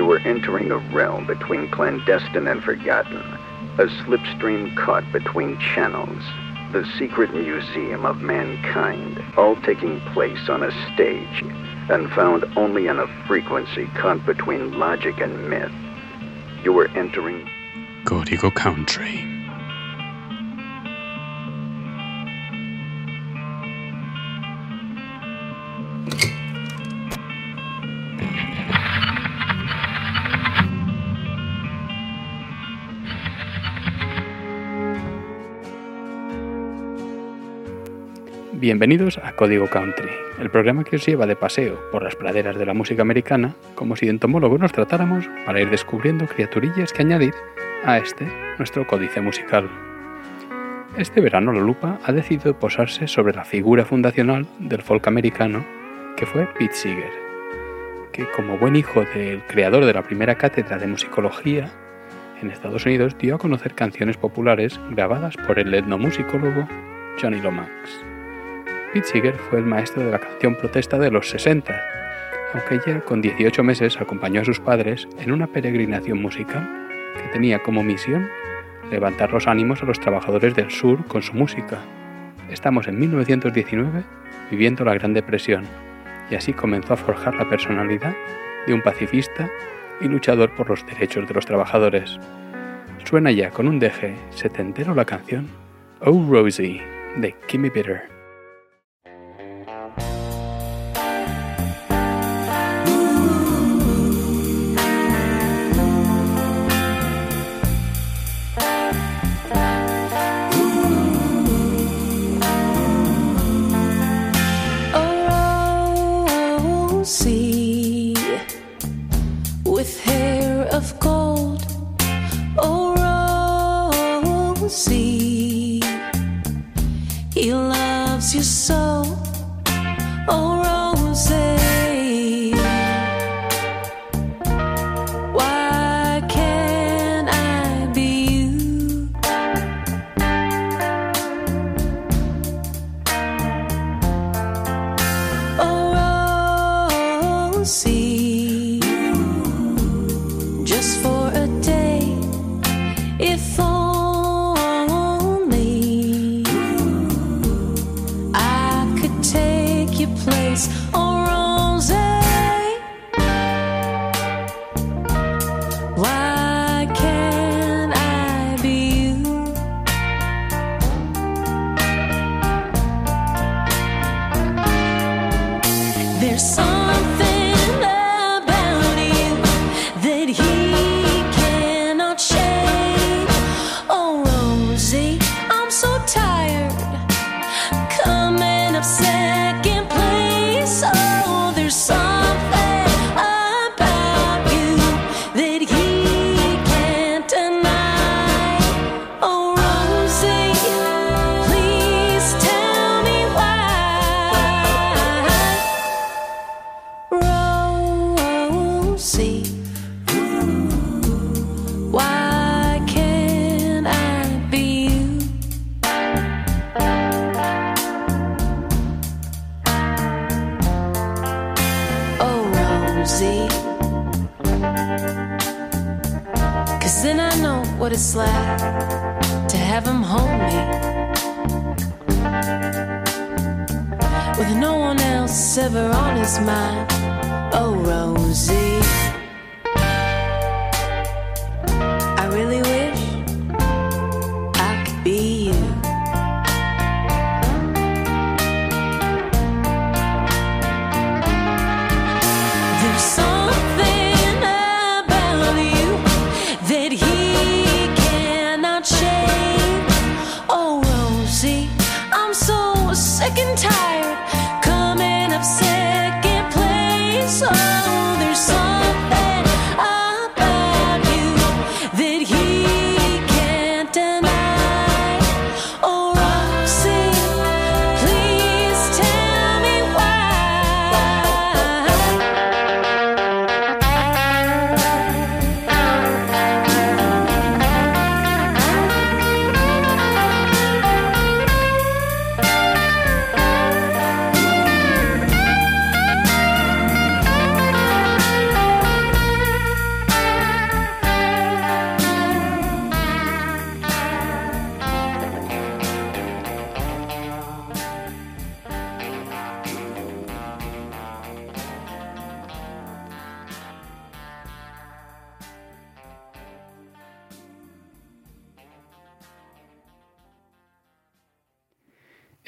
were entering a realm between clandestine and forgotten, a slipstream caught between channels, the secret museum of mankind, all taking place on a stage, and found only on a frequency caught between logic and myth. You were entering Código Country. Bienvenidos a Código Country, el programa que os lleva de paseo por las praderas de la música americana, como si de entomólogos nos tratáramos, para ir descubriendo criaturillas que añadir a nuestro códice musical. Este verano la lupa ha decidido posarse sobre la figura fundacional del folk americano, que fue Pete Seeger, que como buen hijo del creador de la primera cátedra de musicología en Estados Unidos dio a conocer canciones populares grabadas por el etnomusicólogo Johnny Lomax. Pete Seeger fue el maestro de la canción protesta de los 60, aunque ya con 18 meses acompañó a sus padres en una peregrinación musical que tenía como misión levantar los ánimos a los trabajadores del sur con su música. Estamos en 1919 viviendo la Gran Depresión, y así comenzó a forjar la personalidad de un pacifista y luchador por los derechos de los trabajadores. Suena ya con un deje setentero la canción Oh Rosie de Kimmy Bitter.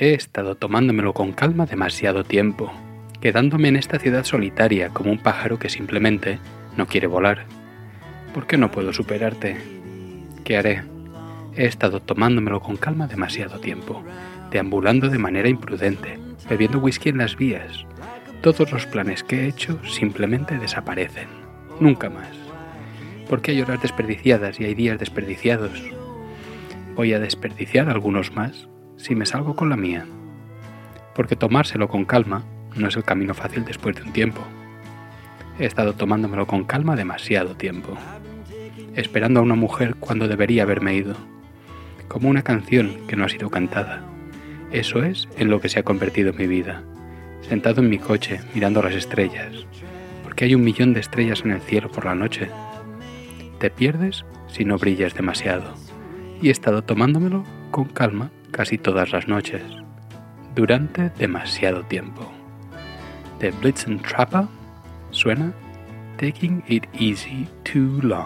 He estado tomándomelo con calma demasiado tiempo, quedándome en esta ciudad solitaria como un pájaro que simplemente no quiere volar. ¿Por qué no puedo superarte? ¿Qué haré? He estado tomándomelo con calma demasiado tiempo, deambulando de manera imprudente, bebiendo whisky en las vías. Todos los planes que he hecho simplemente desaparecen. Nunca más. Porque hay horas desperdiciadas y hay días desperdiciados. Voy a desperdiciar algunos más si me salgo con la mía. Porque tomárselo con calma no es el camino fácil después de un tiempo. He estado tomándomelo con calma demasiado tiempo, esperando a una mujer cuando debería haberme ido, como una canción que no ha sido cantada. Eso es en lo que se ha convertido mi vida, sentado en mi coche mirando las estrellas, porque hay 1.000.000 de estrellas en el cielo por la noche. Te pierdes si no brillas demasiado, y he estado tomándomelo con calma casi todas las noches, durante demasiado tiempo. De Blitzen Trapper suena Taking It Easy Too Long.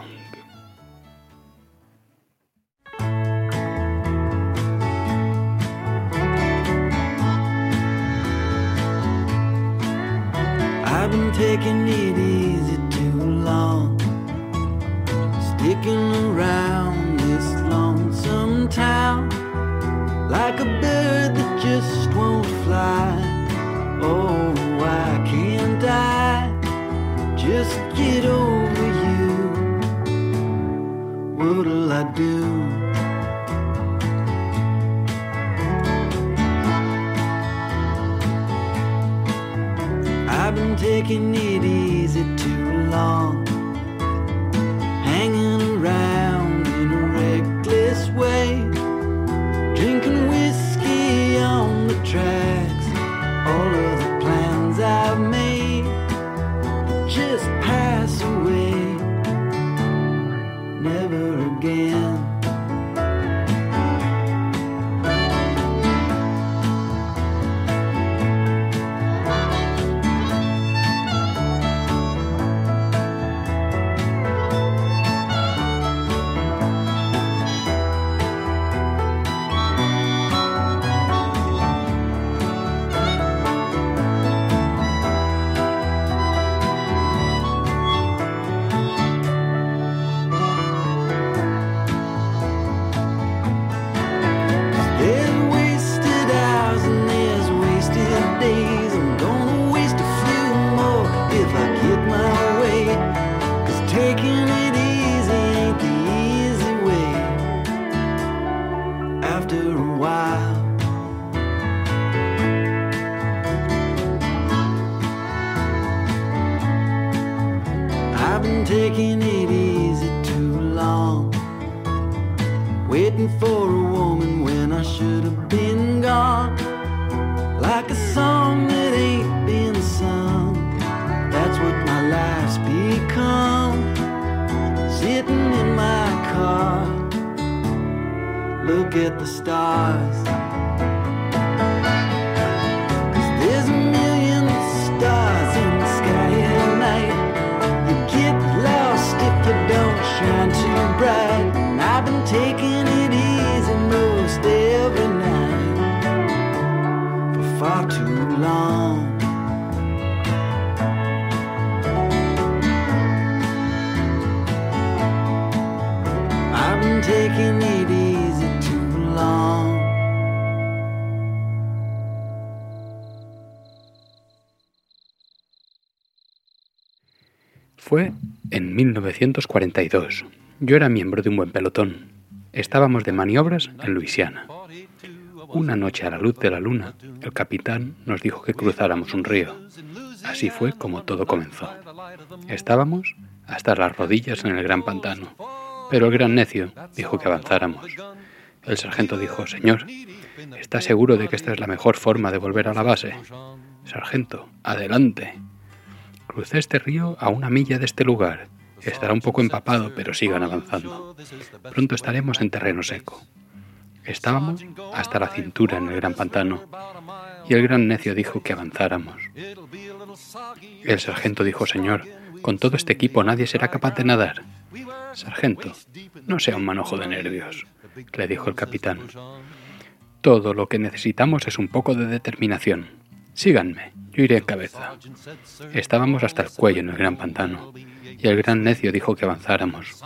I've been taking it easy too long, sticking around this lonesome town, like a bird that just won't fly. Oh, why can't I just get over you? What'll I do? I've been taking it easy too long, hanging around in a reckless way, drinking whiskey on the tracks. All of the plans I've made just pass away, never again. Taking it easy too long, waiting for a woman when I should have been gone, like a song that ain't been sung. That's what my life's become, sitting in my car, look at the stars. There's 1,000,000 stars in the sky at night. You get lost if you don't shine too bright. And I've been taking it easy most every night for far too long. I've been taking it easy too long. Fue en 1942. Yo era miembro de un buen pelotón. Estábamos de maniobras en Luisiana. Una noche a la luz de la luna, el capitán nos dijo que cruzáramos un río. Así fue como todo comenzó. Estábamos hasta las rodillas en el gran pantano, pero el gran necio dijo que avanzáramos. El sargento dijo: «Señor, ¿está seguro de que esta es la mejor forma de volver a la base?» «Sargento, adelante». Crucé este río a 1 milla de este lugar. Estará un poco empapado, pero sigan avanzando. Pronto estaremos en terreno seco. Estábamos hasta la cintura en el gran pantano, y el gran necio dijo que avanzáramos. El sargento dijo: «Señor, con todo este equipo nadie será capaz de nadar». «Sargento, no sea un manojo de nervios», le dijo el capitán. Todo lo que necesitamos es un poco de determinación. Síganme, yo iré en cabeza. Estábamos hasta el cuello en el gran pantano, y el gran necio dijo que avanzáramos.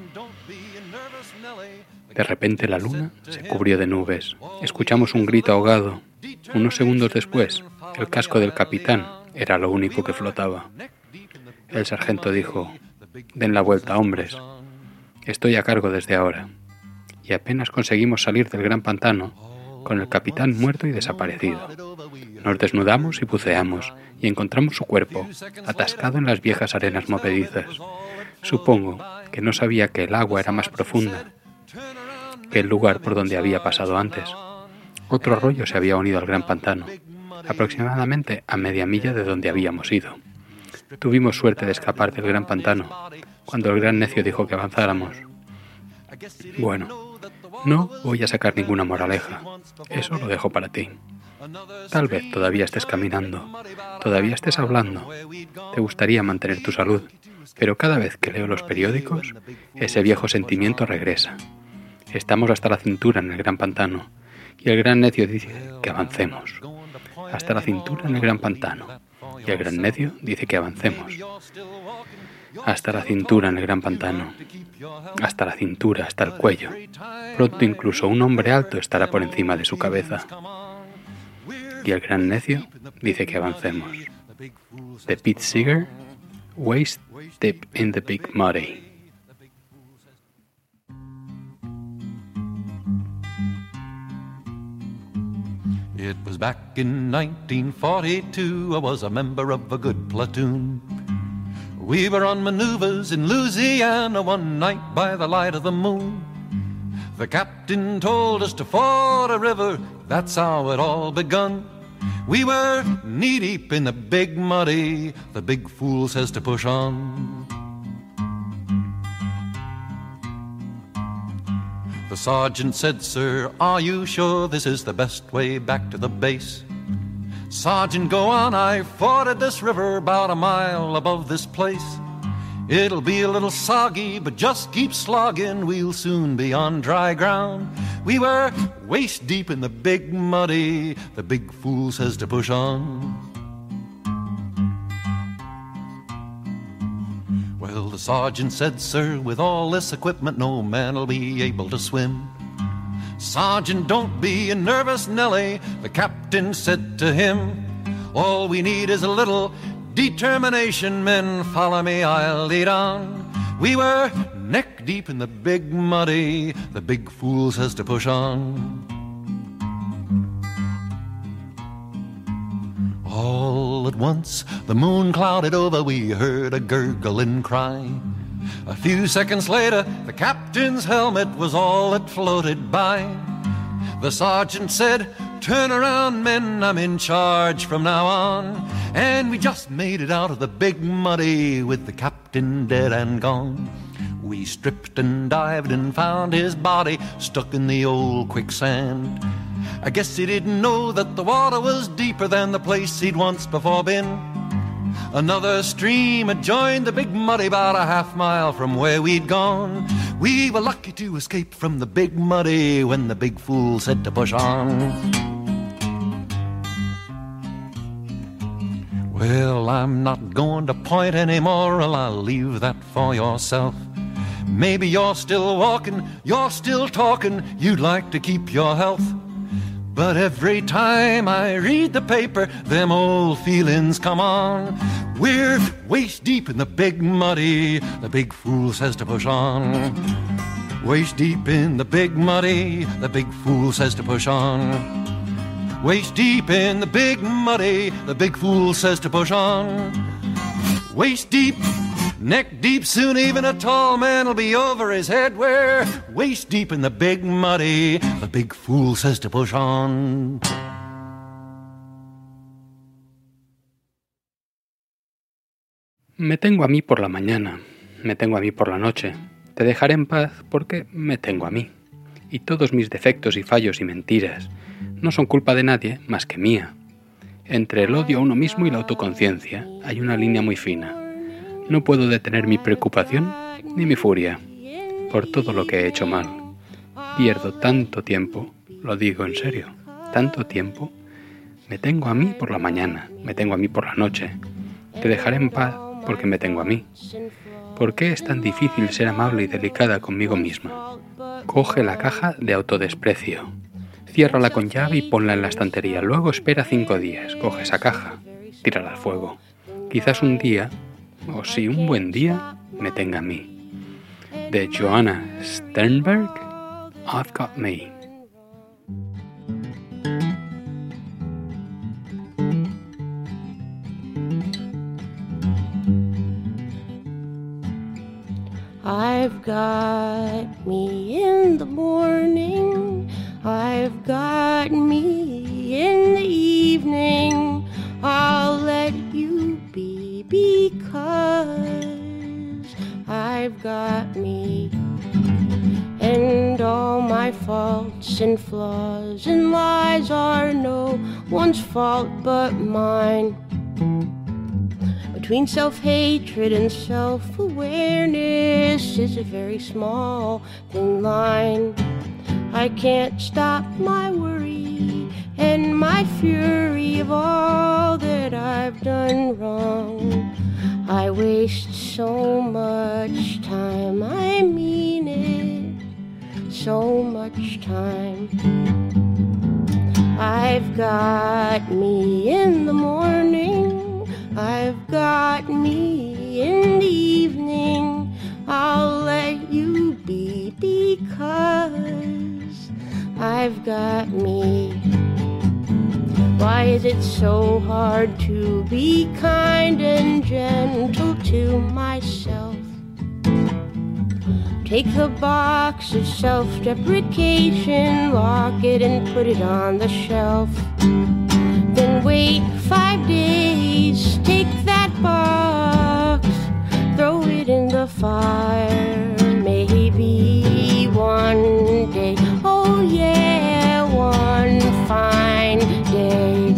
De repente la luna se cubrió de nubes. Escuchamos un grito ahogado. Unos segundos después, el casco del capitán era lo único que flotaba. El sargento dijo: «Den la vuelta, hombres. Estoy a cargo desde ahora». Y apenas conseguimos salir del gran pantano, con el capitán muerto y desaparecido. Nos desnudamos y buceamos, y encontramos su cuerpo, atascado en las viejas arenas movedizas. Supongo que no sabía que el agua era más profunda que el lugar por donde había pasado antes. Otro arroyo se había unido al gran pantano, aproximadamente a media milla de donde habíamos ido. Tuvimos suerte de escapar del gran pantano, cuando el gran necio dijo que avanzáramos. Bueno, no voy a sacar ninguna moraleja. Eso lo dejo para ti. Tal vez todavía estés caminando, todavía estés hablando. Te gustaría mantener tu salud, pero cada vez que leo los periódicos, ese viejo sentimiento regresa. Estamos hasta la cintura en el gran pantano, y el gran necio dice que avancemos. Hasta la cintura en el gran pantano, y el gran necio dice que avancemos. Hasta la cintura en el gran pantano, hasta la cintura, hasta el cuello. Pronto incluso un hombre alto estará por encima de su cabeza. Y el gran necio dice que avancemos. De Pete Seeger, Waist Deep in the Big Muddy. It was back in 1942, I was a member of a good platoon. We were on maneuvers in Louisiana one night by the light of the moon. The captain told us to ford a river, that's how it all begun. We were knee-deep in the big muddy, the big fool says to push on. The sergeant said, "Sir, are you sure this is the best way back to the base?" "Sergeant, go on, I forded this river about a mile above this place. It'll be a little soggy, but just keep slogging, we'll soon be on dry ground." We were waist deep in the big muddy, the big fool says to push on. Well, the sergeant said, "Sir, with all this equipment, no man'll be able to swim." "Sergeant, don't be a nervous Nelly," the captain said to him. "All we need is a little determination, men, follow me, I'll lead on." We were neck deep in the big muddy, the big fool says to push on. All at once, the moon clouded over, we heard a gurgling cry. A few seconds later, the captain's helmet was all that floated by. The sergeant said, "Turn around, men, I'm in charge from now on." And we just made it out of the big muddy with the captain dead and gone. We stripped and dived and found his body stuck in the old quicksand. I guess he didn't know that the water was deeper than the place he'd once before been. Another stream had joined the big muddy about a half mile from where we'd gone. We were lucky to escape from the big muddy when the big fool said to push on. Well, I'm not going to point any moral, I'll leave that for yourself. Maybe you're still walking, you're still talking, you'd like to keep your health. But every time I read the paper, them old feelings come on. We're waist deep in the big muddy, the big fool says to push on. Waist deep in the big muddy, the big fool says to push on. Waist deep in the big muddy, the big fool says to push on. Waist deep, neck deep, soon even a tall man will be over his head. We're waist deep in the big muddy, the big fool says to push on. Me tengo a mí por la mañana, me tengo a mí por la noche. Te dejaré en paz porque me tengo a mí. Y todos mis defectos y fallos y mentiras no son culpa de nadie más que mía. Entre el odio a uno mismo y la autoconciencia hay una línea muy fina. No puedo detener mi preocupación ni mi furia por todo lo que he hecho mal. Pierdo tanto tiempo lo digo en serio. Tanto tiempo. Me tengo a mí por la mañana, me tengo a mí por la noche. Te dejaré en paz porque me tengo a mí. ¿Por qué es tan difícil ser amable y delicada conmigo misma? Coge la caja de autodesprecio. Ciérrala con llave y ponla en la estantería. Luego espera 5 días. Coge esa caja, tírala al fuego. Quizás un día, o si un buen día, me tenga a mí. De Joanna Sternberg, I've Got Me. I've got me in the morning, I've got me in the evening. I'll let you be because I've got me. And all my faults and flaws and lies are no one's fault but mine. Between self-hatred and self-awareness is a very small, thin line. I can't stop my worry and my fury of all that I've done wrong. I waste so much time, I mean it, so much time. I've got me in the morning, I've got me in the evening. I'll let you be because I've got me. Why is it so hard to be kind and gentle to myself? Take the box of self-deprecation, lock it and put it on the shelf. Then wait 5 days, take that box, throw it in the fire. Maybe one day, oh yeah, one fine day.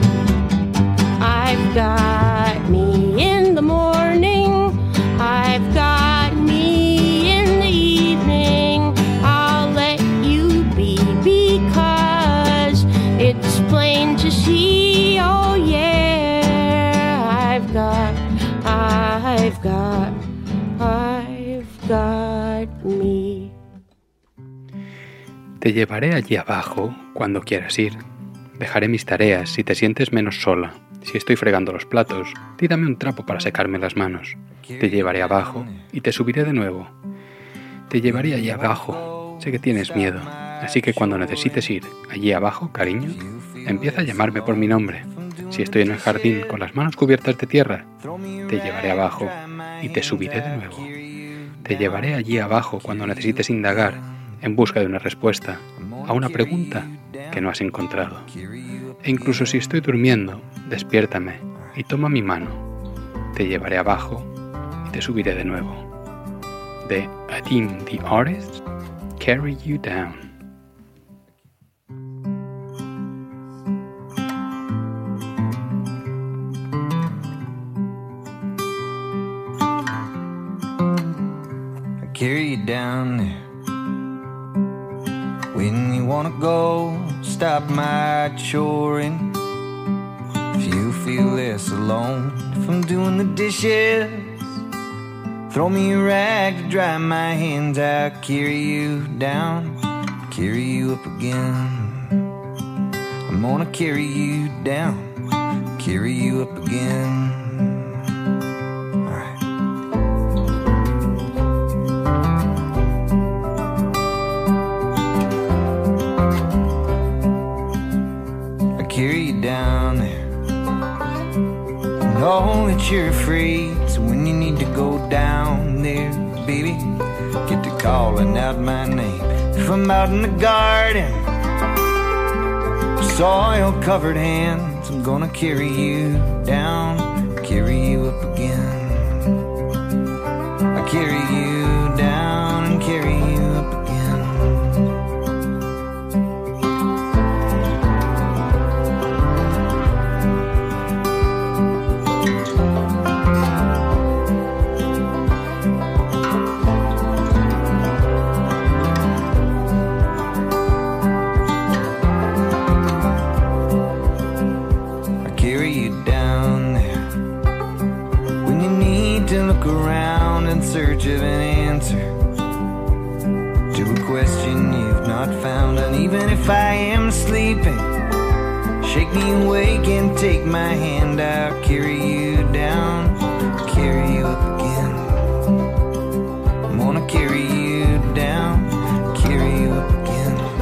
I've got me in the morning, I've got me in the evening. I'll let you be because it's plain to see, oh yeah, I've got me. Te llevaré allí abajo cuando quieras ir. Dejaré mis tareas si te sientes menos sola. Si estoy fregando los platos, tírame un trapo para secarme las manos. Te llevaré abajo y te subiré de nuevo. Te llevaré allí abajo. Sé que tienes miedo, así que cuando necesites ir allí abajo, cariño, empieza a llamarme por mi nombre. Si estoy en el jardín con las manos cubiertas de tierra, te llevaré abajo y te subiré de nuevo. Te llevaré allí abajo cuando necesites indagar en busca de una respuesta a una pregunta que no has encontrado. E incluso si estoy durmiendo, despiértame y toma mi mano. Te llevaré abajo y te subiré de nuevo. De Adim the Artist, Carry You Down. Carry you down there. When you wanna go, stop my choring. If you feel less alone, if I'm doing the dishes, throw me a rag to dry my hands. I'll carry you down, carry you up again. I'm gonna carry you down, carry you up again. Carry you down there. Know that you're afraid, so when you need to go down there, baby, get to calling out my name. If I'm out in the garden, soil-covered hands, I'm gonna carry you down, carry you up again. I carry you down and carry you up again. carry you down there. When you need to look around in search of an answer to a question you've not found. And even if I am sleeping, shake me awake and take my hand. I'll carry you down, carry you up again. I'm gonna carry you down, carry you up again.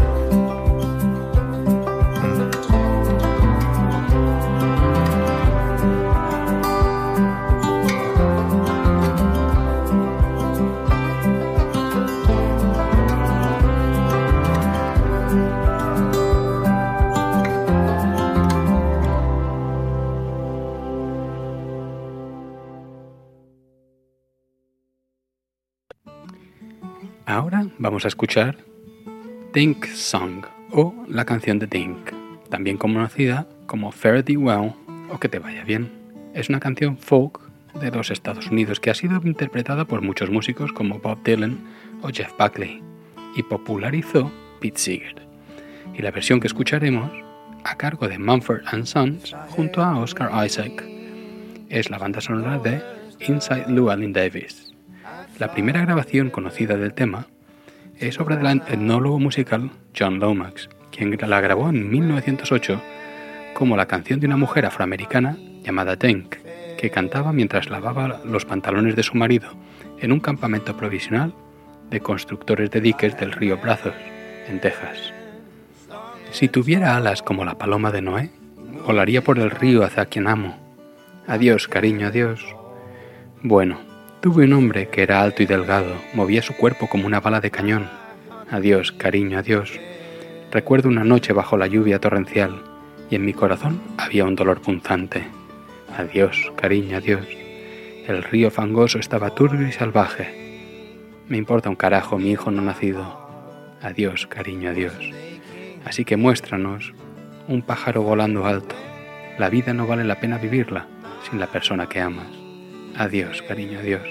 Ahora vamos a escuchar Dink Song, o la canción de Dink, también conocida como Fare Thee Well o Que Te Vaya Bien. Es una canción folk de los Estados Unidos que ha sido interpretada por muchos músicos como Bob Dylan o Jeff Buckley y popularizó Pete Seeger. Y la versión que escucharemos, a cargo de Mumford & Sons junto a Oscar Isaac, es la banda sonora de Inside Llewellyn Davis. La primera grabación conocida del tema es obra del etnólogo musical John Lomax, quien la grabó en 1908 como la canción de una mujer afroamericana llamada Dink, que cantaba mientras lavaba los pantalones de su marido en un campamento provisional de constructores de diques del río Brazos, en Texas. Si tuviera alas como la paloma de Noé, volaría por el río hacia quien amo. Adiós, cariño, adiós. Bueno, tuve un hombre que era alto y delgado, movía su cuerpo como una bala de cañón. Adiós, cariño, adiós. Recuerdo una noche bajo la lluvia torrencial y en mi corazón había un dolor punzante. Adiós, cariño, adiós. El río fangoso estaba turbio y salvaje. Me importa un carajo mi hijo no nacido. Adiós, cariño, adiós. Así que muéstranos un pájaro volando alto. La vida no vale la pena vivirla sin la persona que amas. Adiós, cariño, adiós.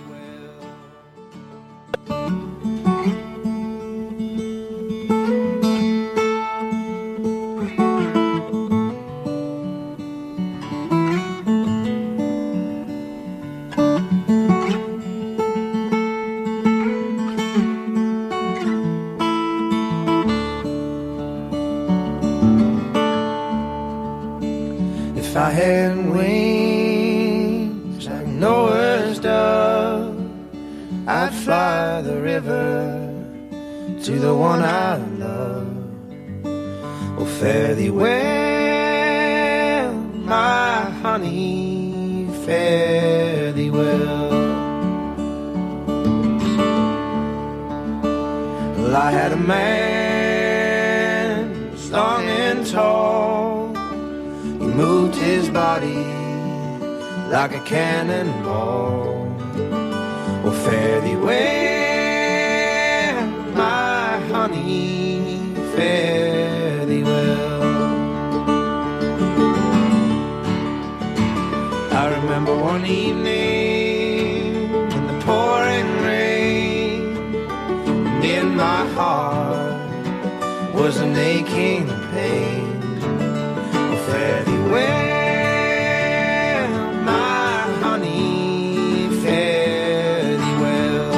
If I had wings like Noah's dove, I'd fly the river to the one I love. Oh, fare thee well, my honey, fare thee well. Well, I had a man long and tall. He moved his body like a cannonball. Oh, fare thee well, my honey, fare thee well. I remember one evening in the pouring rain, and in my heart was an aching pain. Oh, fare thee well, my honey, fare thee well.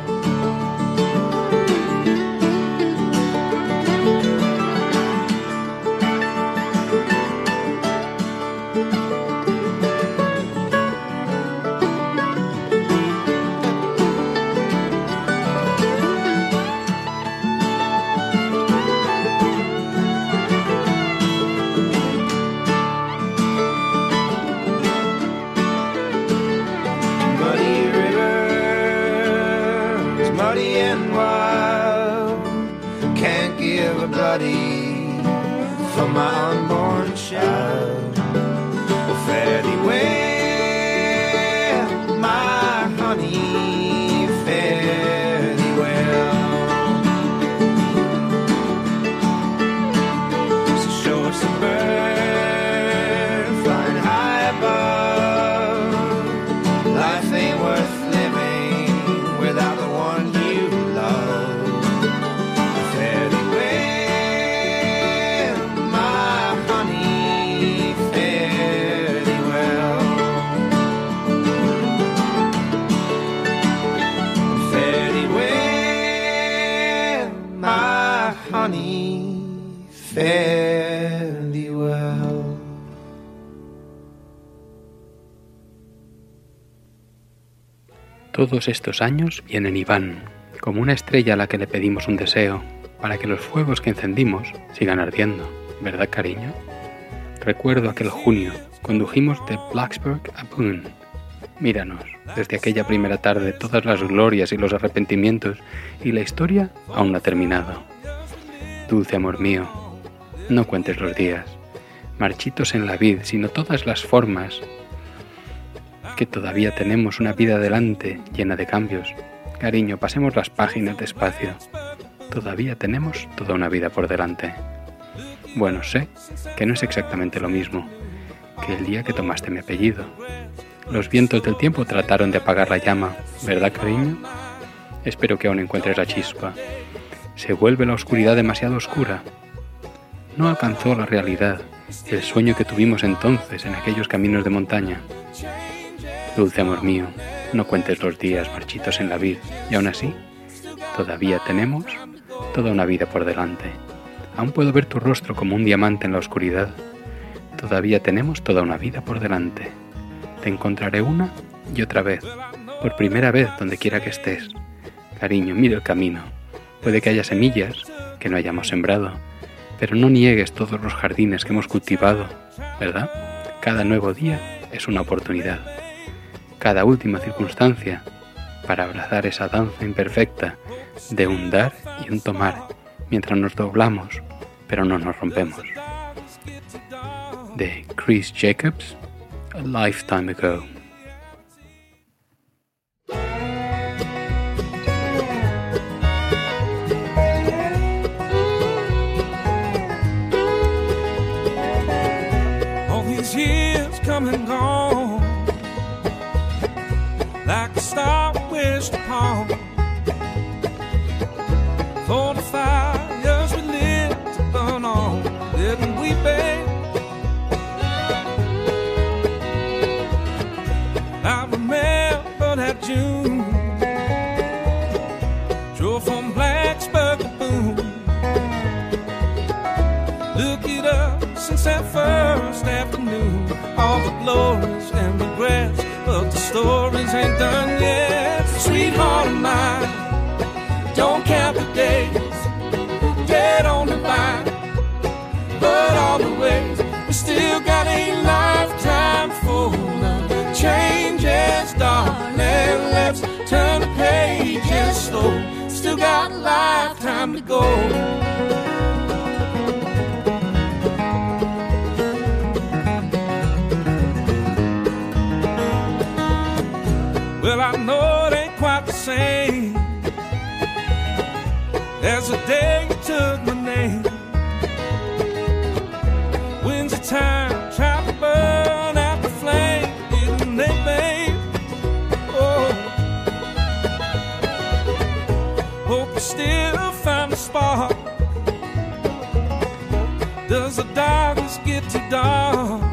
Muddy and wild, can't give a bloody for my unborn child. Oh, fare thee well, my honey, fare thee well. So show us a bird flying high above. Life ain't worth living without the one you love. Fare thee well, my honey, Todos estos años vienen y van, como una estrella a la que le pedimos un deseo, para que los fuegos que encendimos sigan ardiendo, ¿verdad, cariño? Recuerdo aquel junio, condujimos de Blacksburg a Boone. Míranos, desde aquella primera tarde todas las glorias y los arrepentimientos, y la historia aún no ha terminado. Dulce amor mío, no cuentes los días, marchitos en la vid, sino todas las formas, que todavía tenemos una vida delante llena de cambios. Cariño, pasemos las páginas despacio. Todavía tenemos toda una vida por delante. Bueno, sé que no es exactamente lo mismo que el día que tomaste mi apellido. Los vientos del tiempo trataron de apagar la llama, ¿verdad, cariño? Espero que aún encuentres la chispa. ¿Se vuelve la oscuridad demasiado oscura? No alcanzó la realidad, el sueño que tuvimos entonces en aquellos caminos de montaña. Dulce amor mío, no cuentes los días marchitos en la vid, y aún así, todavía tenemos toda una vida por delante. Aún puedo ver tu rostro como un diamante en la oscuridad. Todavía tenemos toda una vida por delante. Te encontraré una y otra vez, por primera vez donde quiera que estés. Cariño, mira el camino. Puede que haya semillas que no hayamos sembrado, pero no niegues todos los jardines que hemos cultivado, ¿verdad? Cada nuevo día es una oportunidad. Cada última circunstancia para abrazar esa danza imperfecta de un dar y un tomar, mientras nos doblamos, pero no nos rompemos. De Chris Jacobs, A Lifetime Ago. All these years come and gone, like a star wished upon. 45 years we lived to burn on, didn't we, babe? I remember that June, drove from Blacksburg to Boone. Look it up since that first afternoon, all the glories and regrets, but the stories ain't done yet. Sweetheart of mine, don't count the days, dead on the vine, but all the ways, we still got a lifetime full of changes, darling. Let's turn the pages slow, still got a lifetime to go. Well, I know it ain't quite the same as the day you took my name. When's the time tried to burn out the flame, didn't they, babe? Oh, hope you still find a spark. Does the darkness get too dark?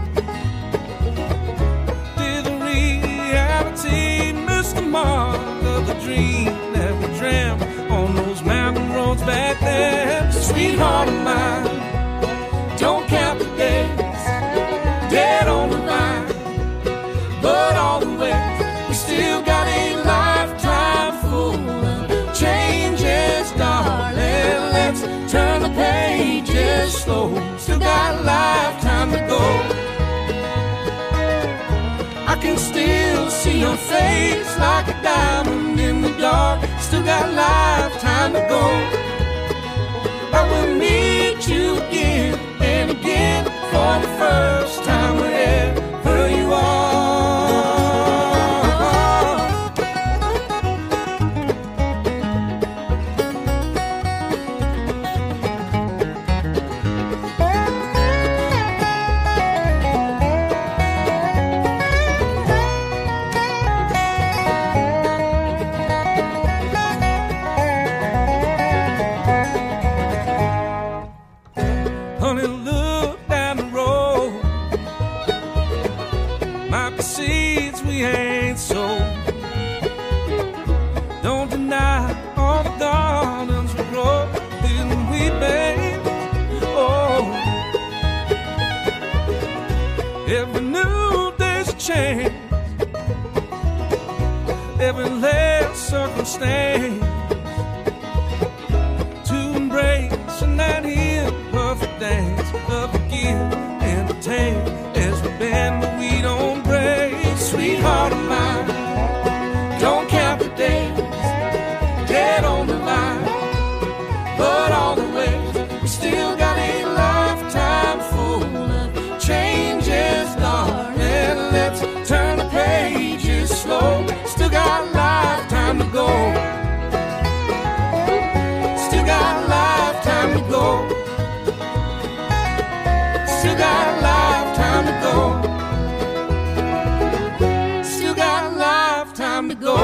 Did the reality miss the mark of the dream that we dreamt on those mountain roads back then? Sweetheart of mine, don't count the days, dead on the vine, but all the ways, we still got a lifetime full of changes, darling. Let's turn the pages slow, still got a lifetime to go. I can still see your face like a diamond in the dark, still got a lifetime to go. I will meet you again and again for the first time wherever you are. Honey, look down the road, might be seeds we ain't sown. Don't deny all the gardens we grow, didn't we, babe? Oh, every new day's a chance. every last circumstance, to embrace in that imperfect dance of the give and the take as we bend but we don't break. Sweetheart of mine, don't count the days, dead on the line, but all the ways we still got a lifetime full of changes, darling. Let's turn the pages slow. Still got a lifetime to go. Still got a lifetime to go. Still got a lifetime to go. Still got a lifetime to go.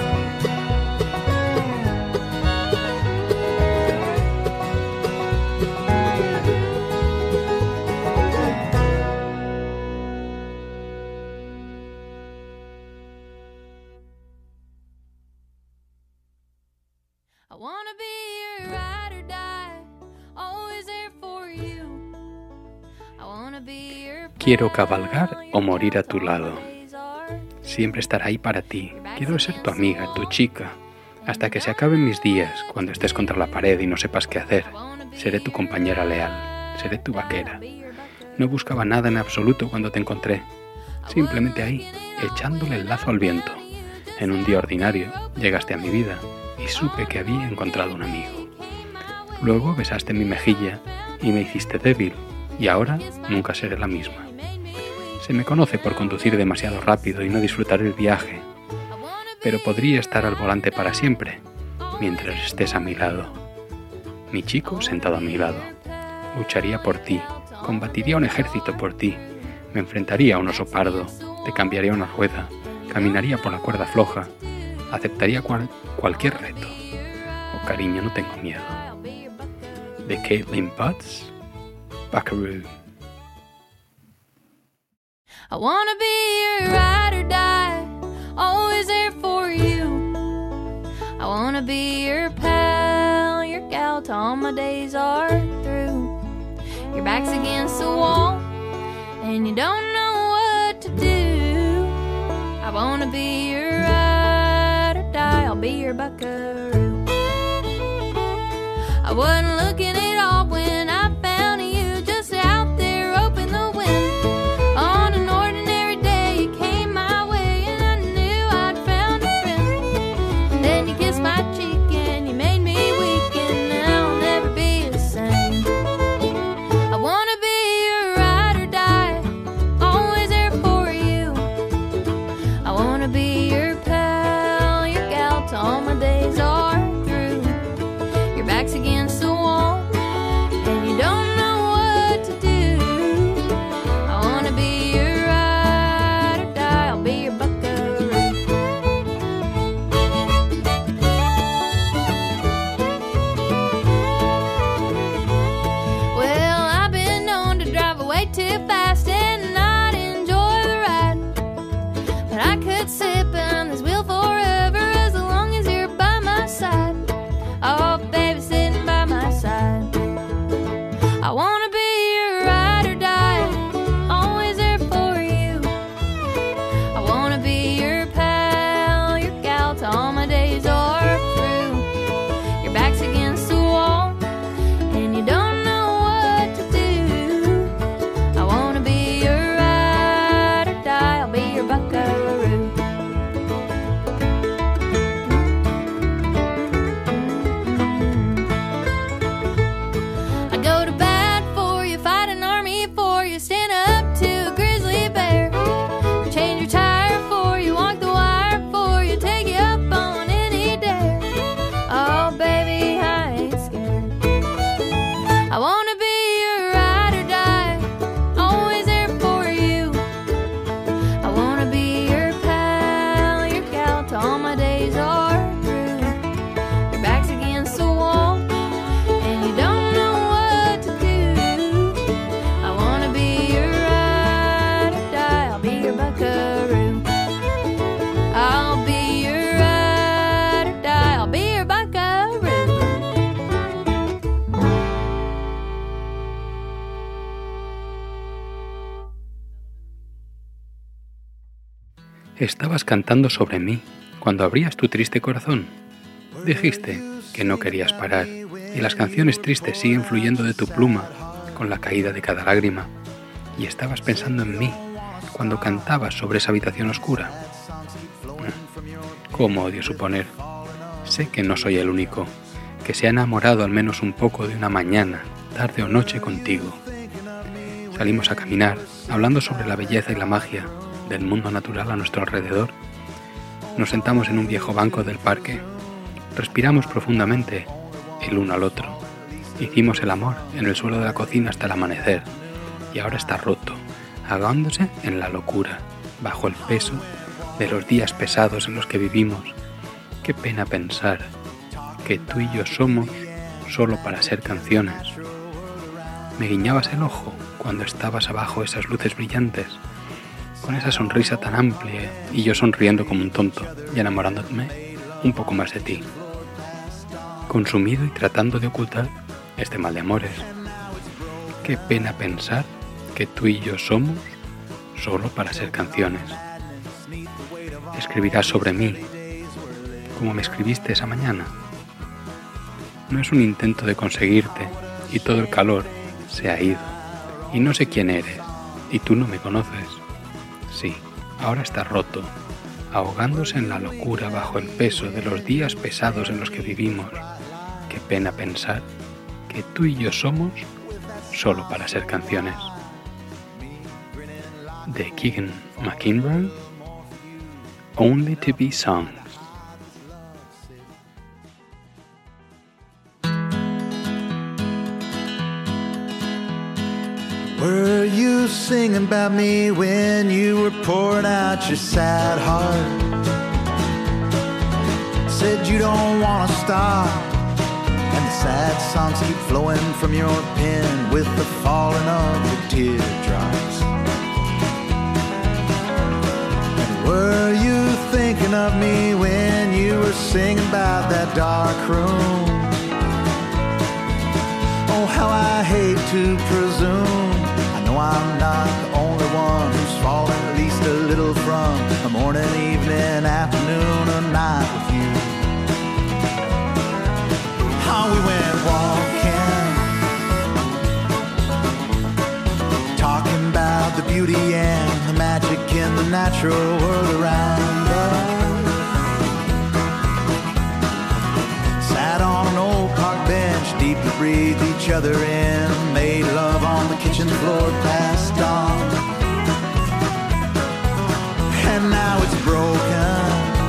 I wanna be your ride or die, always there for you. I wanna be your Quiero cabalgar o morir a tu lado. Siempre estar ahí para ti. Quiero ser tu amiga, tu chica. Hasta que se acaben mis días, cuando estés contra la pared y no sepas qué hacer. Seré tu compañera leal. Seré tu vaquera. No buscaba nada en absoluto cuando te encontré. Simplemente ahí, echándole el lazo al viento. En un día ordinario, llegaste a mi vida y supe que había encontrado un amigo. Luego besaste mi mejilla y me hiciste débil, y ahora nunca seré la misma. Se me conoce por conducir demasiado rápido y no disfrutar el viaje, pero podría estar al volante para siempre, mientras estés a mi lado. Mi chico sentado a mi lado. Lucharía por ti, combatiría un ejército por ti, me enfrentaría a un oso pardo, te cambiaría una rueda, caminaría por la cuerda floja, aceptaría cualquier reto. Oh, cariño, no tengo miedo. De Caitlin Butts, Buckaroo. I wanna be your ride or die, always there for you. I wanna be your pal, your gal till all my days are through. Your back's against the wall, and you don't know what to do. I wanna be your ride or die, I'll be your buckaroo. I wasn't looking at all when I found you, just out there roping the wind. On an ordinary day you came my way, and I knew I'd found a friend. And then you kissed my cheek and you made me weak, and now I'll never be the same. I wanna be your ride or die, always there for you. I wanna be your pal, your gal till all my days are through. Your back's against the wall, and you don't know what to do. I wanna be your ride or die, I'll be your buckaroo. Well, I've been known to drive way too fast and not enjoy the ride, but I could sit behind this wheel forever as long as you're by my side. Oh, baby, sitting by my side. I wanna be your ride or die, always there for you. I wanna be your pal, your gal till all my days are through. Your back's against the wall, and you don't know what to do. I wanna be your ride or die, I'll be your buckaroo. I go to bat for you, fight an army for you, stand up to a grizzly bear. Change your tire for you, walk the wire for you, take you up on any dare. Oh, baby, I ain't scared. I wanna be your ride or die, always there for you. I wanna be your pal, your gal till all my days are through. Your back's against the wall, and you don't know what to do. I wanna be your ride or die, I'll be your buckaroo. I'll be your ride or die, I'll be your buckaroo. Estabas cantando sobre mí Cuando abrías tu triste corazón, dijiste que no querías parar y las canciones tristes siguen fluyendo de tu pluma con la caída de cada lágrima. Y estabas pensando en mí cuando cantabas sobre esa habitación oscura. Cómo odio suponer. Sé que no soy el único que se ha enamorado al menos un poco de una mañana, tarde o noche contigo. Salimos a caminar, hablando sobre la belleza y la magia del mundo natural a nuestro alrededor. Nos sentamos en un viejo banco del parque, respiramos profundamente el uno al otro. Hicimos el amor en el suelo de la cocina hasta el amanecer y ahora está roto, ahogándose en la locura, bajo el peso de los días pesados en los que vivimos. Qué pena pensar que tú y yo somos solo para ser canciones. Me guiñabas el ojo cuando estabas abajo esas luces brillantes, con esa sonrisa tan amplia y yo sonriendo como un tonto y enamorándome un poco más de ti, consumido y tratando de ocultar este mal de amores. Qué pena pensar que tú y yo somos solo para ser canciones. Escribirás sobre mí, como me escribiste esa mañana. No es un intento de conseguirte y todo el calor se ha ido. Y no sé quién eres, y tú no me conoces. Sí, ahora está roto, ahogándose en la locura bajo el peso de los días pesados en los que vivimos. Qué pena pensar que tú y yo somos solo para ser canciones. De Keegan McInerney, Only to be Songs. Were you singing about me when you were pouring out your sad heart? Said you don't want to stop, and the sad songs keep flowing from your pen with the falling of the teardrops. And were you thinking of me when you were singing about that dark room? Oh, how I hate to presume. I know I'm not the only one who's fallen at least a little from a morning, evening, afternoon, or night with you. How we went walking, talking about the beauty and the magic in the natural world around us. Sat on an old park bench, deeply breathed each other in, made love on the kitchen floor past dawn. And now it's broken,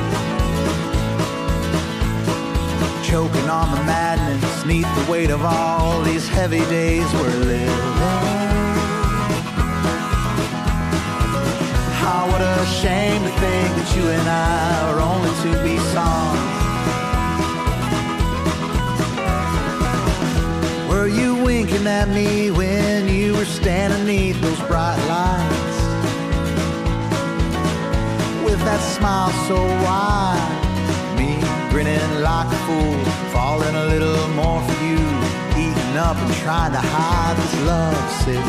choking on the madness, neath the weight of all these heavy days we're living. How what a shame to think that you and I are only to be songs. Were you winking at me when you were standing beneath those bright lights? With that smile so wide, me grinning like a fool, falling a little more for you, eating up and trying to hide this love sick.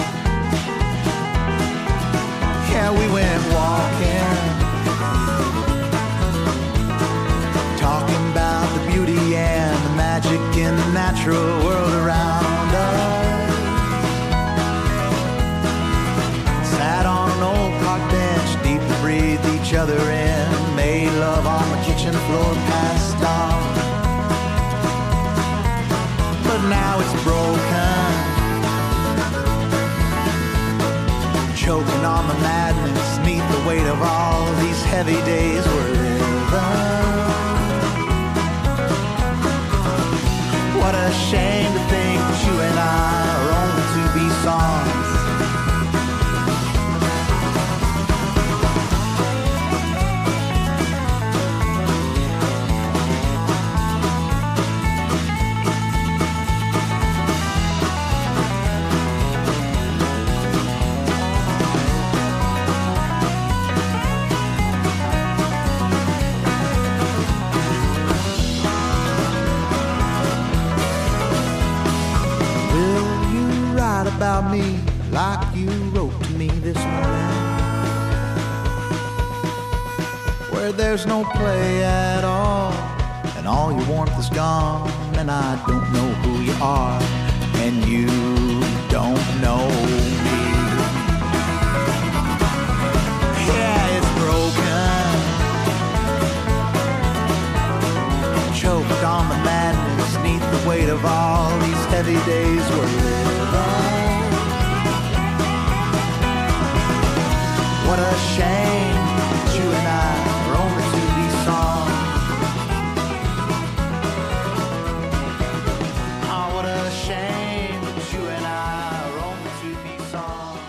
Yeah, we went walking, talking about the beauty and the magic in the natural world around us. Sat on an old park bench, deeply breathed each other in, made love on the kitchen floor past dawn. But now it's broken, choking on the madness, neath the weight of all these heavy days we're living. What a shame to think that you and I are only to be songs. About me like you wrote to me this morning. Where where there's no play at all, and all your warmth is gone, and I don't know who you are, and you don't know me. Yeah, it's broken, choked on the madness, neath the weight of all these heavy days we're living. What a shame that you and I are only to these songs. Oh, what a shame that you and I are only to these songs.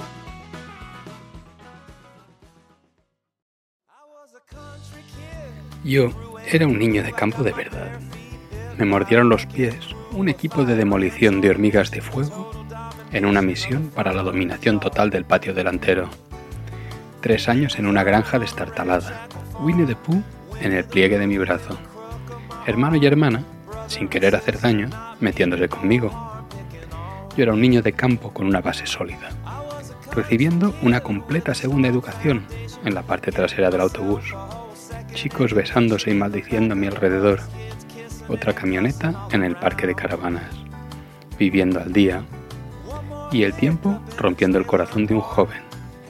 Yo era un niño de campo de verdad. Me mordieron los pies un equipo de demolición de hormigas de fuego en una misión para la dominación total del patio delantero. 3 años en una granja destartalada, Winnie the Pooh en el pliegue de mi brazo, hermano y hermana, sin querer hacer daño, metiéndose conmigo. Yo era un niño de campo con una base sólida, recibiendo una completa segunda educación en la parte trasera del autobús, chicos besándose y maldiciendo a mi alrededor, otra camioneta en el parque de caravanas, viviendo al día, y el tiempo rompiendo el corazón de un joven.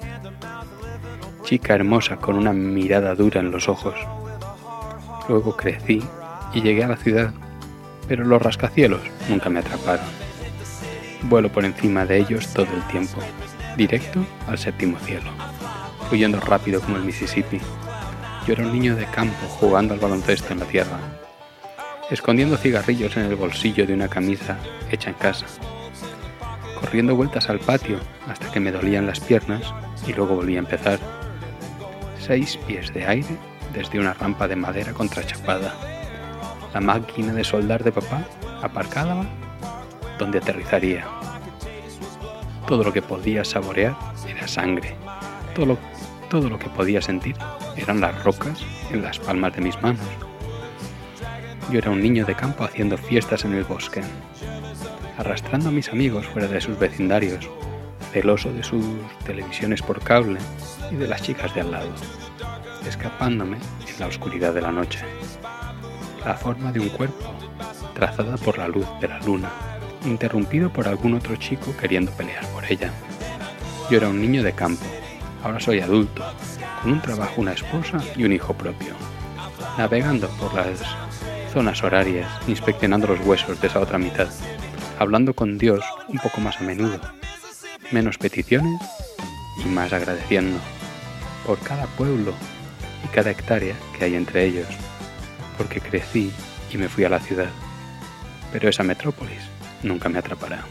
Chica hermosa con una mirada dura en los ojos. Luego crecí y llegué a la ciudad, pero los rascacielos nunca me atraparon. Vuelo por encima de ellos todo el tiempo, directo al 7º cielo, fluyendo rápido como el Mississippi. Yo era un niño de campo jugando al baloncesto en la tierra, escondiendo cigarrillos en el bolsillo de una camisa hecha en casa, corriendo vueltas al patio hasta que me dolían las piernas y luego volví a empezar. 6 pies de aire desde una rampa de madera contrachapada. La máquina de soldar de papá aparcada donde aterrizaría. Todo lo que podía saborear era sangre. Todo lo que podía sentir eran las rocas en las palmas de mis manos. Yo era un niño de campo haciendo fiestas en el bosque, arrastrando a mis amigos fuera de sus vecindarios, celoso de sus televisiones por cable y de las chicas de al lado, escapándome en la oscuridad de la noche. La forma de un cuerpo, trazada por la luz de la luna, interrumpido por algún otro chico queriendo pelear por ella. Yo era un niño de campo, ahora soy adulto, con un trabajo, una esposa y un hijo propio, navegando por las zonas horarias, inspeccionando los huesos de esa otra mitad, hablando con Dios un poco más a menudo, menos peticiones y más agradeciendo por cada pueblo y cada hectárea que hay entre ellos, porque crecí y me fui a la ciudad, pero esa metrópolis nunca me atrapará.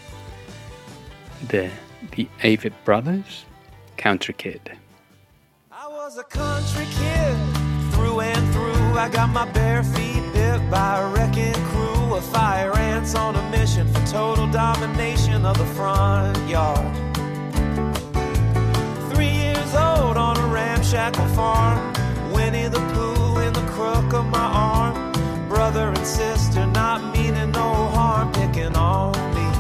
The Avett Brothers, Country Kid. I was a country kid, through and through. I got my bare feet bit by a wrecking crew of fire ants on a mission for total domination of the front yard. 3 years old on a ramshackle farm, Winnie the Pooh in the crook of my arm. Brother and sister not meaning no harm, picking on me.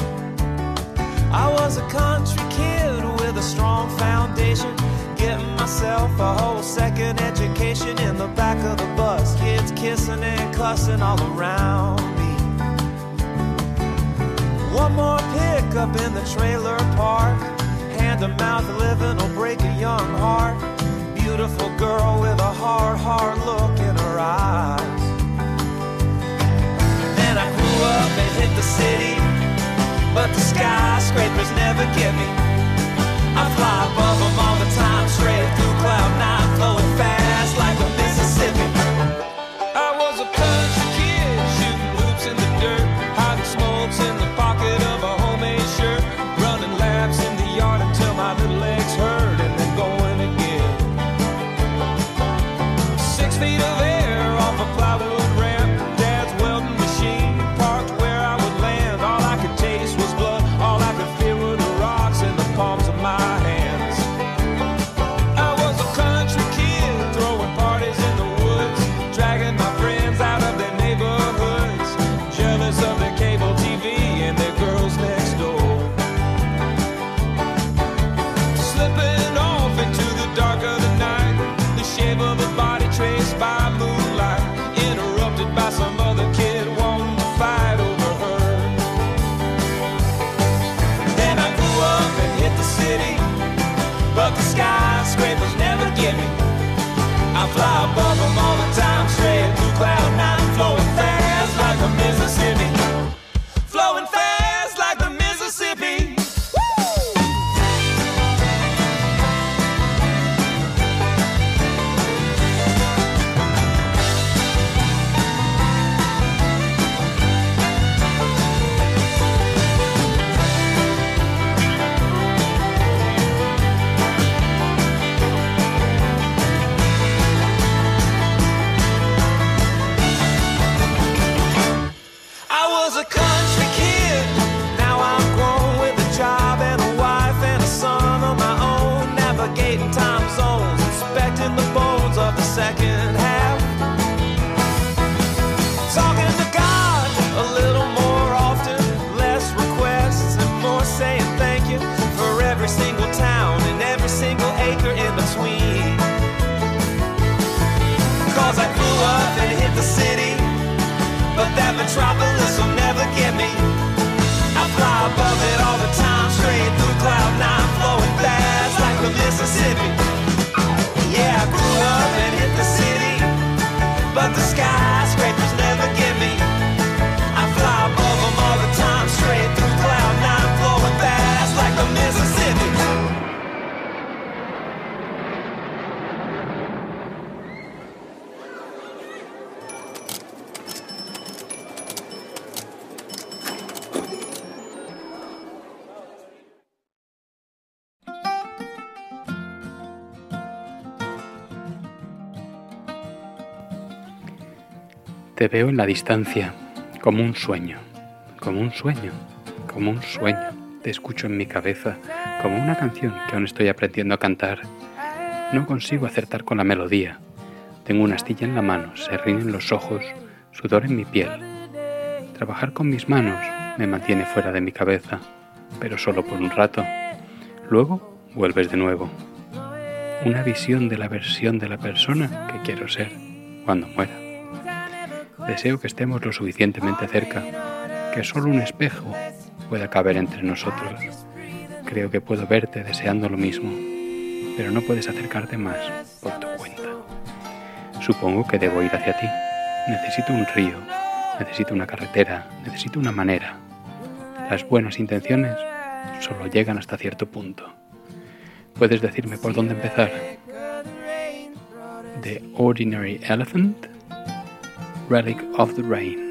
I was a country kid with a strong foundation, getting myself a whole second education in the back of the bus, kids kissing and cussing all around me. One more pickup in the trailer park, hand-to-mouth living will break a young heart. Beautiful girl with a hard, hard look in her eyes. And I grew up and hit the city, but the skyscrapers never get me. I fly above them all the time, straight through cloud nine, flowing fast like a Mississippi. I was a country kid, shooting hoops in the dirt, hiding smokes in the pocket of a homemade shirt, running laps in the yard until my little legs hurt, and then going again. 6 feet of air off a plywood ramp, Dad's welding machine parked where I would land. All I could taste was blood, all I could feel were the rocks in the palms of my hands. but the skyscrapers never get me. I fly above them all the time, straight through cloud nine, flowing fast like the Mississippi. Flowing fast like the Mississippi. Second half, talking to God a little more often, less requests and more saying thank you for every single town and every single acre in between. Cause I grew up and hit the city, but that metropolis will never get me. I fly above it all the time, straight through cloud nine, flowing fast like the Mississippi. Yeah, I grew up and hit the city, but the skyscrapers never get me. I fly above them all the time, straight through cloud nine, flowing fast like the Mississippi. Te veo en la distancia, como un sueño, como un sueño, como un sueño. Te escucho en mi cabeza, como una canción que aún estoy aprendiendo a cantar. No consigo acertar con la melodía. Tengo una astilla en la mano, se ríen los ojos, sudor en mi piel. Trabajar con mis manos me mantiene fuera de mi cabeza, pero solo por un rato. Luego vuelves de nuevo. Una visión de la versión de la persona que quiero ser cuando muera. Deseo que estemos lo suficientemente cerca, que solo un espejo pueda caber entre nosotros. Creo que puedo verte deseando lo mismo, pero no puedes acercarte más por tu cuenta. Supongo que debo ir hacia ti. Necesito un río, necesito una carretera, necesito una manera. Las buenas intenciones solo llegan hasta cierto punto. ¿Puedes decirme por dónde empezar? The Ordinary Elephant, Relic of the Rain.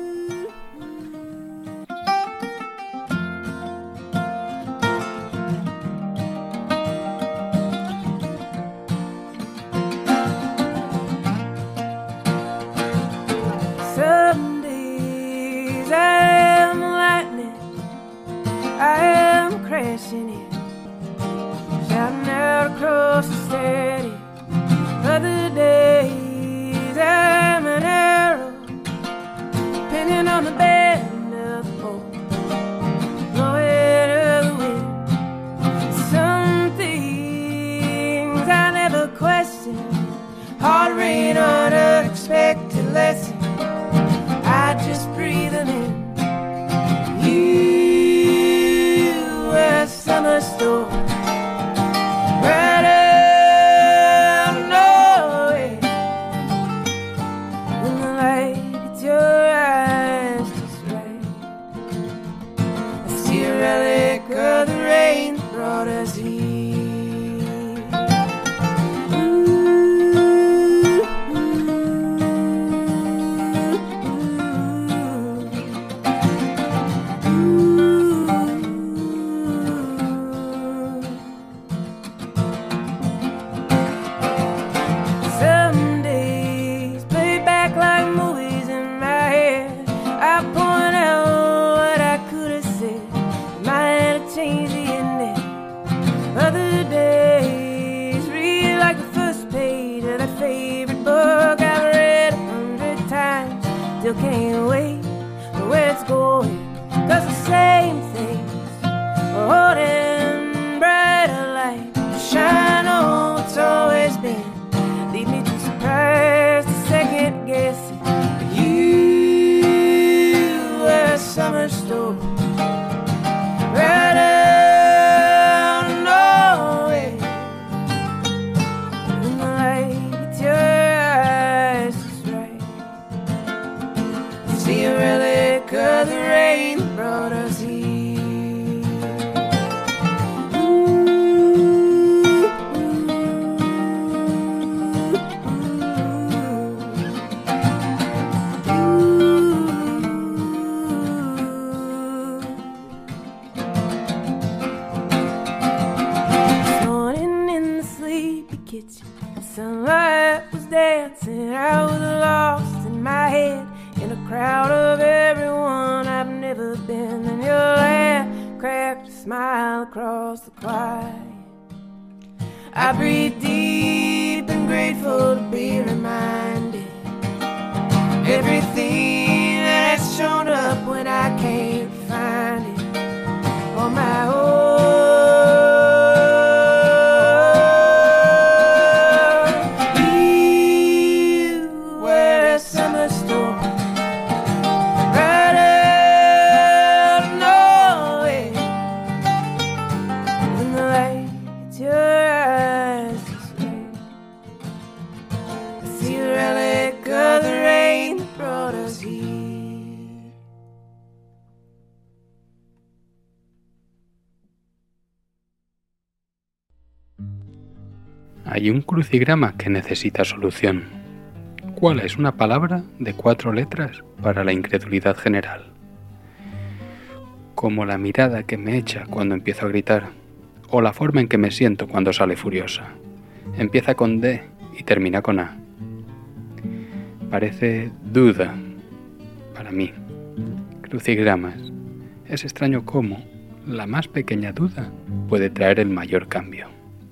Some days I am lightning, I am crashing in, shouting out across the city. Other days I'm an arrow, pinning on the bend of the bow, blowing to the wind. Some things I never question, hard rain, unexpected lesson, I just breathe them in. You were a summer storm, right out of nowhere. When the light hits your eyes just right, I see a relic of the rain that brought us here. kitchen. The sunlight was dancing, I was lost in my head, in a crowd of everyone I've never been. And your laugh cracked a smile across the quiet. I breathe deep and grateful to be reminded. Everything that's shown up when I can't find it on my own. Hay un crucigrama que necesita solución. ¿Cuál es una palabra de 4 letras para la incredulidad general? Como la mirada que me echa cuando empiezo a gritar, o la forma en que me siento cuando sale furiosa. Empieza con D y termina con A. Parece duda para mí. Crucigramas. Es extraño cómo la más pequeña duda puede traer el mayor cambio.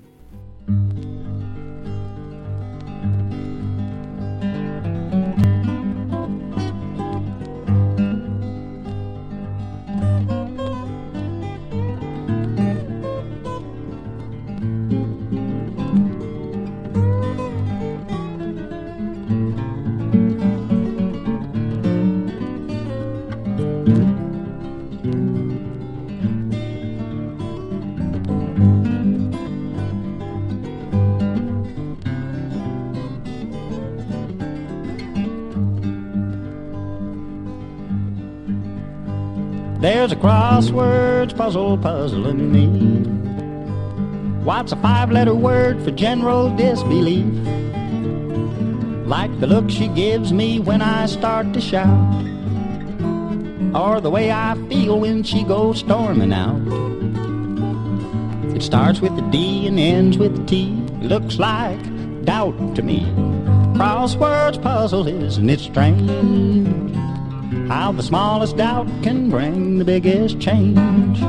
There's a crosswords puzzle puzzling me. What's a 5-letter word for general disbelief? Like the look she gives me when I start to shout, or the way I feel when she goes storming out. It starts with a D and ends with a T. It looks like doubt to me. Crosswords puzzle, isn't it strange? How the smallest doubt can bring the biggest change.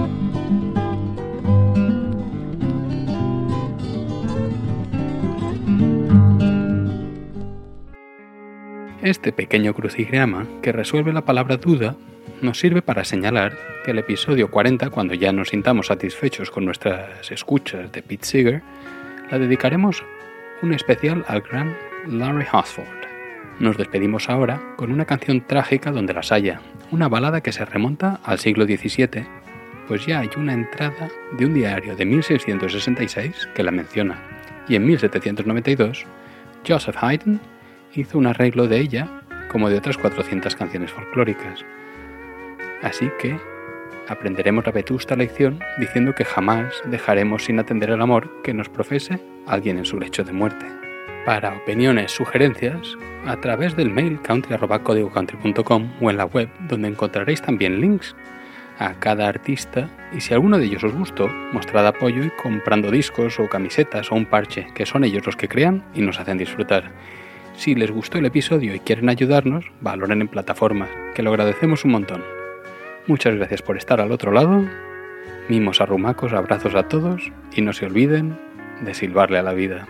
Este pequeño crucigrama que resuelve la palabra duda nos sirve para señalar que el episodio 40, cuando ya nos sintamos satisfechos con nuestras escuchas de Pete Seeger, la dedicaremos un especial al gran Larry Hosford. Nos despedimos ahora con una canción trágica donde las haya, una balada que se remonta al siglo XVII, pues ya hay una entrada de un diario de 1666 que la menciona, y en 1792 Joseph Haydn hizo un arreglo de ella como de otras 400 canciones folclóricas. Así que aprenderemos la vetusta lección diciendo que jamás dejaremos sin atender el amor que nos profese alguien en su lecho de muerte. Para opiniones, sugerencias, a través del mail country@codigocountry.com o en la web, donde encontraréis también links a cada artista, y si alguno de ellos os gustó, mostrad apoyo y comprando discos o camisetas o un parche, que son ellos los que crean y nos hacen disfrutar. Si les gustó el episodio y quieren ayudarnos, valoren en plataformas, que lo agradecemos un montón. Muchas gracias por estar al otro lado, mimos arrumacos, abrazos a todos y no se olviden de silbarle a la vida.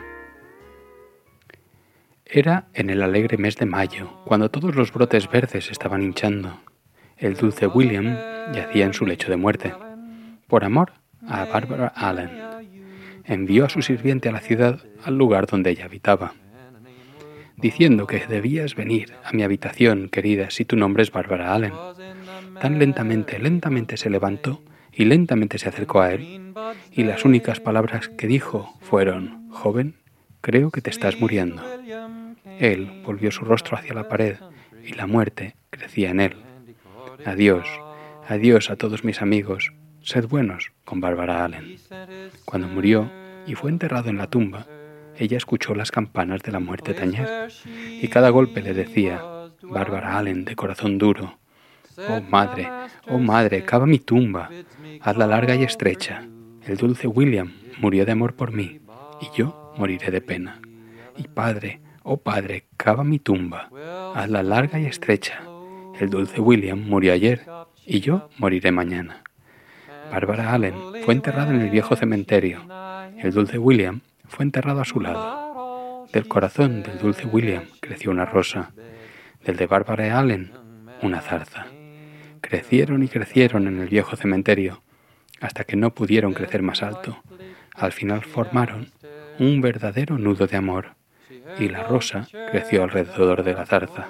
Era en el alegre mes de mayo, cuando todos los brotes verdes estaban hinchando. El dulce William yacía en su lecho de muerte. Por amor a Barbara Allen, envió a su sirviente a la ciudad, al lugar donde ella habitaba, diciendo que debías venir a mi habitación, querida, si tu nombre es Barbara Allen. Tan lentamente se levantó y lentamente se acercó a él, y las únicas palabras que dijo fueron: «Joven, creo que te estás muriendo». Él volvió su rostro hacia la pared y la muerte crecía en él. Adiós, adiós a todos mis amigos, sed buenos con Barbara Allen. Cuando murió y fue enterrado en la tumba, ella escuchó las campanas de la muerte tañer, y cada golpe le decía: «Barbara Allen, de corazón duro, oh madre, cava mi tumba, hazla larga y estrecha. El dulce William murió de amor por mí, y yo moriré de pena. Y padre, oh padre, cava mi tumba, hazla larga y estrecha. El dulce William murió ayer y yo moriré mañana. Bárbara Allen fue enterrada en el viejo cementerio. El dulce William fue enterrado a su lado. Del corazón del dulce William creció una rosa. Del de Bárbara Allen, una zarza. Crecieron y crecieron en el viejo cementerio, hasta que no pudieron crecer más alto. Al final formaron un verdadero nudo de amor, y la rosa creció alrededor de la zarza.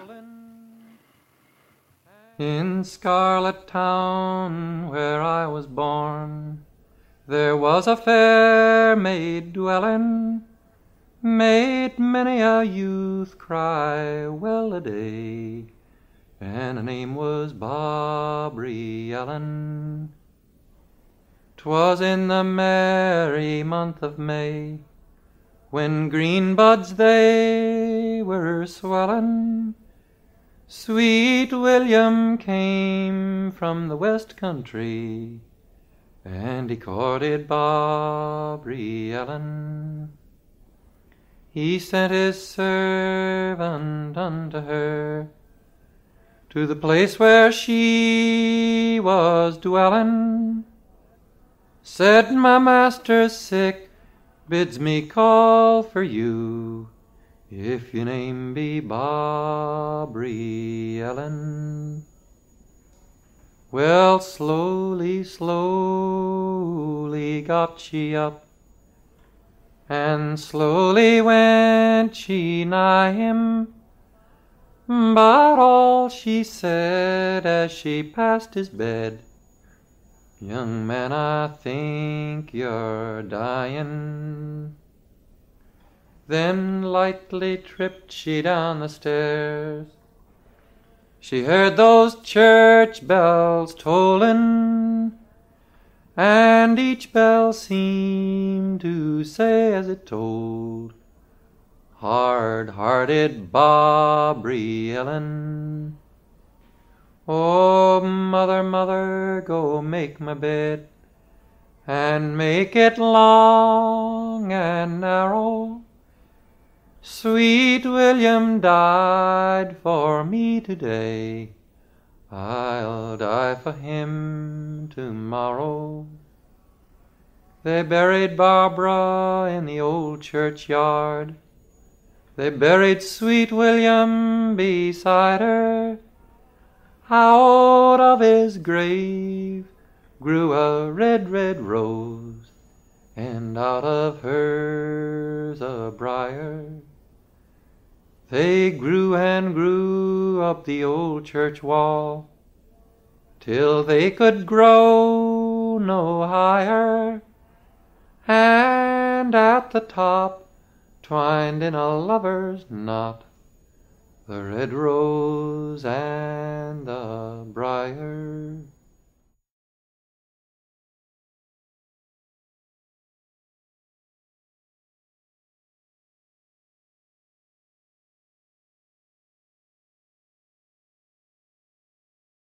In Scarlet Town, where I was born, there was a fair maid dwelling, made many a youth cry well-a-day, and her name was Barbary Ellen. 'Twas in the merry month of May, when green buds they were swelling, sweet William came from the west country, and he courted Barbary Ellen. He sent his servant unto her, to the place where she was dwelling. Said, my master's sick, bids me call for you, if your name be Barbary Ellen. Well, slowly, slowly got she up, and slowly went she nigh him, but all she said as she passed his bed, young man, I think you're dying. Then lightly tripped she down the stairs. She heard those church bells tolling, and each bell seemed to say as it told, hard-hearted Barbary Ellen. Oh, mother, mother, go make my bed, and make it long and narrow. Sweet William died for me today, I'll die for him tomorrow. They buried Barbara in the old churchyard. They buried sweet William beside her. Out of his grave grew a red, red rose, and out of hers a briar. They grew and grew up the old church wall, till they could grow no higher, and at the top, twined in a lover's knot, the red rose and the